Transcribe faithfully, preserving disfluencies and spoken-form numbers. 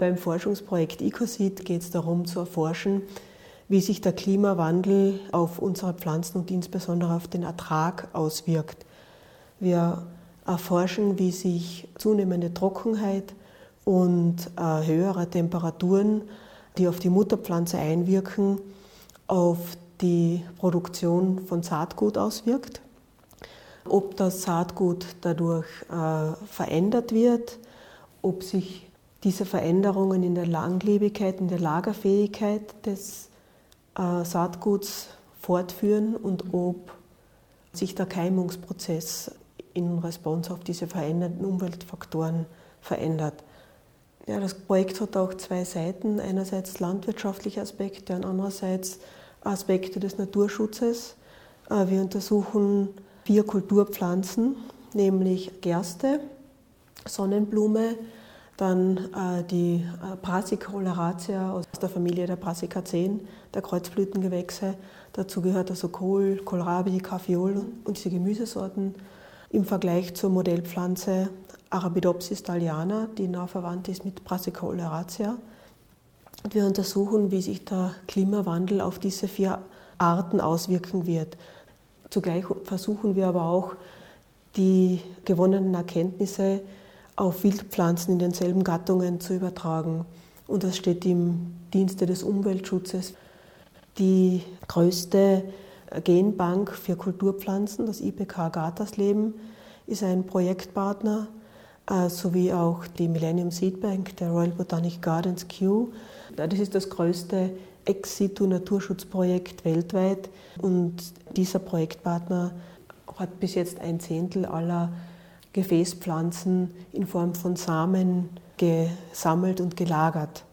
Beim Forschungsprojekt EcoSeed geht es darum zu erforschen, wie sich der Klimawandel auf unsere Pflanzen und insbesondere auf den Ertrag auswirkt. Wir erforschen, wie sich zunehmende Trockenheit und äh, höhere Temperaturen, die auf die Mutterpflanze einwirken, auf die Produktion von Saatgut auswirkt. Ob das Saatgut dadurch äh, verändert wird, ob sich diese Veränderungen in der Langlebigkeit, in der Lagerfähigkeit des äh, Saatguts fortführen und ob sich der Keimungsprozess in Response auf diese veränderten Umweltfaktoren verändert. Ja, das Projekt hat auch zwei Seiten. Einerseits landwirtschaftliche Aspekte und andererseits Aspekte des Naturschutzes. Wir untersuchen vier Kulturpflanzen, nämlich Gerste, Sonnenblume, dann die Brassica oleracea aus der Familie der Brassicaceen, der Kreuzblütengewächse. Dazu gehört also Kohl, Kohlrabi, Kaffeeol und diese Gemüsesorten. Im Vergleich zur Modellpflanze Arabidopsis thaliana, die nah verwandt ist mit Brassica oleracea. Und wir untersuchen, wie sich der Klimawandel auf diese vier Arten auswirken wird. Zugleich versuchen wir aber auch, die gewonnenen Erkenntnisse auf Wildpflanzen in denselben Gattungen zu übertragen. Und das steht im Dienste des Umweltschutzes. Die größte Genbank für Kulturpflanzen, das I P K Gatersleben, ist ein Projektpartner, äh, sowie auch die Millennium Seed Bank der Royal Botanic Gardens Kew. Das ist das größte Ex-situ-Naturschutzprojekt weltweit und dieser Projektpartner hat bis jetzt ein Zehntel aller Gefäßpflanzen in Form von Samen gesammelt und gelagert.